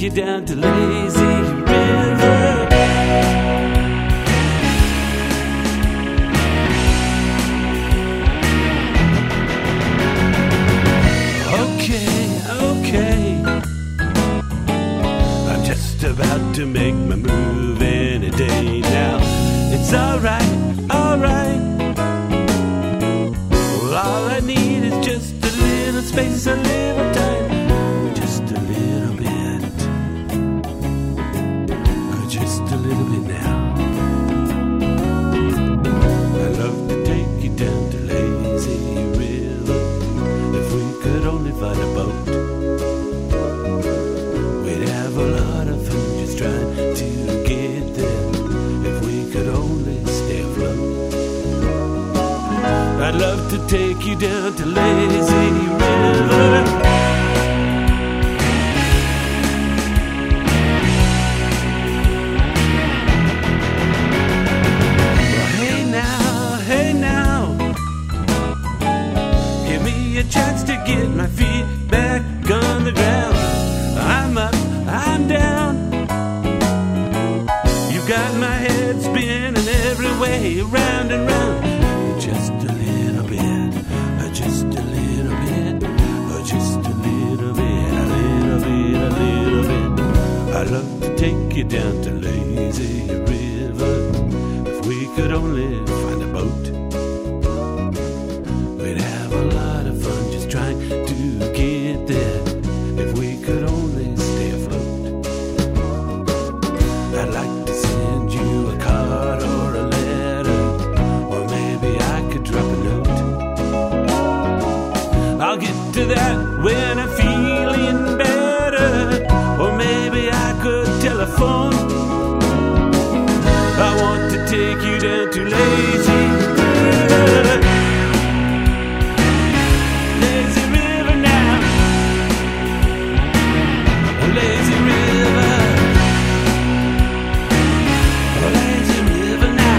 you down to lazy river. Okay, I'm just about to make my move any day now. It's alright. Well, all I need is just a little space, a little time, just a little bit, just a little bit now. I'd love to take you down to lazy river. If we could only find a boat, we'd have a lot of fun just trying to get there. If we could only stay afloat, I'd love to take you down to lazy river. Hey now, give me a chance to get my feet back on the ground. I'm up, I'm down. You got my head spinning every way, round and round. Just a little bit, just a little bit, just a little bit, a little bit, a little bit. I'd love to take you down to lazy river. If we could only find a boat, we'd have a lot of fun just trying to get there. If we could only stay afloat, I'd like to send you a card or a letter, or maybe I could drop a note. I'll get to that when I'm feeling better, or maybe I could telephone. I want to take you down to lazy river. Lazy river now. Lazy river. Lazy river now.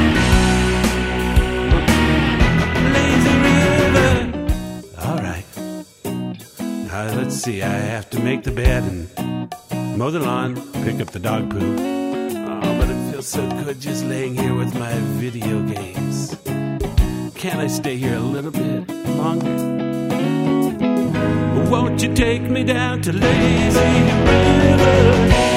Lazy river. All right. Now let's see. I have to make the bed and mow the lawn, pick up the dog poo. Oh, but it feels so good just laying here with my video games. Can't I stay here a little bit longer? Won't you take me down to lazy river?